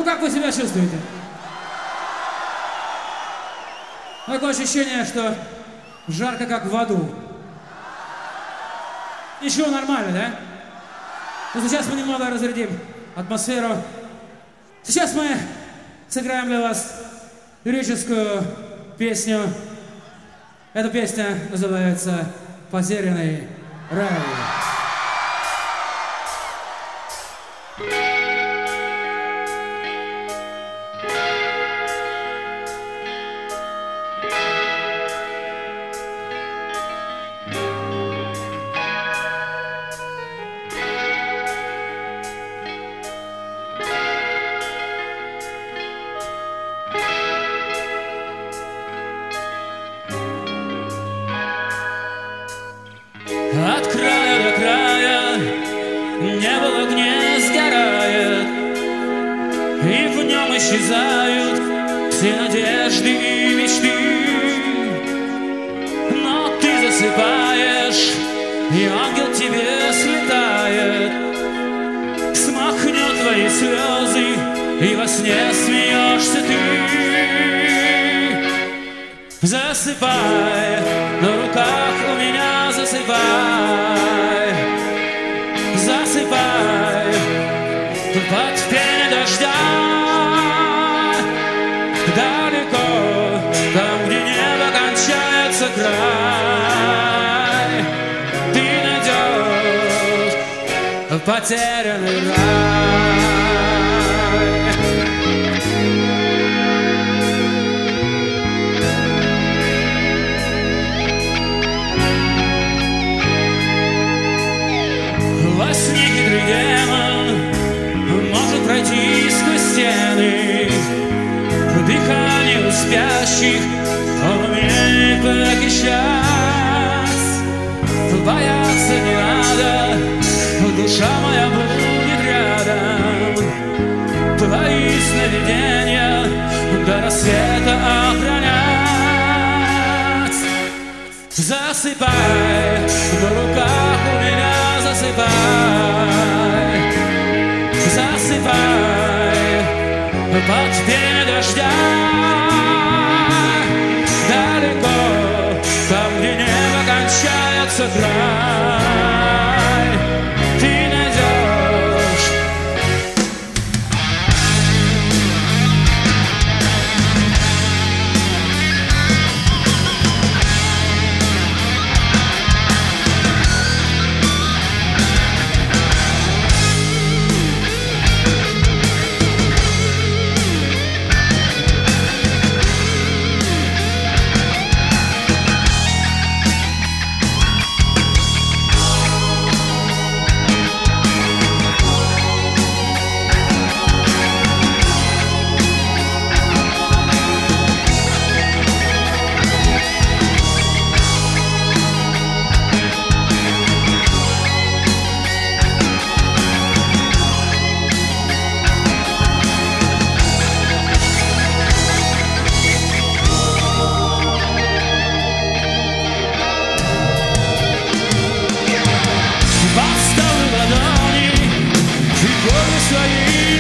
Ну как вы себя чувствуете? Такое ощущение, что жарко, как в аду. Ничего, нормально, да? Но сейчас мы немного разрядим атмосферу. Сейчас мы сыграем для вас лирическую песню. Эта песня называется «Потерянный рай». От края до края небо в огне сгорает, и в нем исчезают все надежды и мечты. Но ты засыпаешь, и ангел тебе слетает, смахнет твои слезы, и во сне смеешься ты. Засыпай, на руках у меня засыпай, засыпай под пение дождя. Далеко, там, где небо кончается край, ты найдешь потерянный рай. Во сне хитрый демон может пройти сквозь стены, дыхание у спящих он умеет похищать. Бояться не надо, душа моя будет рядом, твои сновидения до рассвета охранять. Засыпай, на руках у меня засыпай, засыпай под пение дождя. Далеко, там, где небо кончается край, ты найдешь. Свои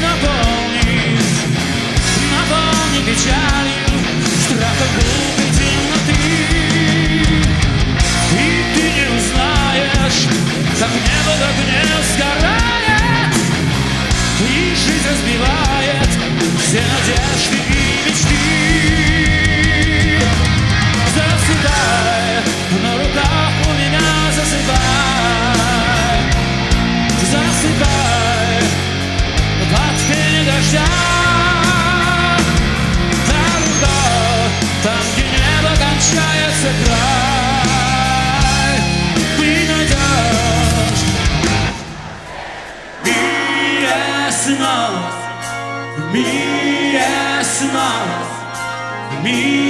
наполни печалью, страхом глупой темноты. И ты не узнаешь, как небо в огне сгорает, и жизнь разбивает все надежды и мечты. Засыпай, на руках у меня засыпай, засыпай под пение дождя. Далеко, там, где небо кончается край, ты найдешь. Mi es más, mi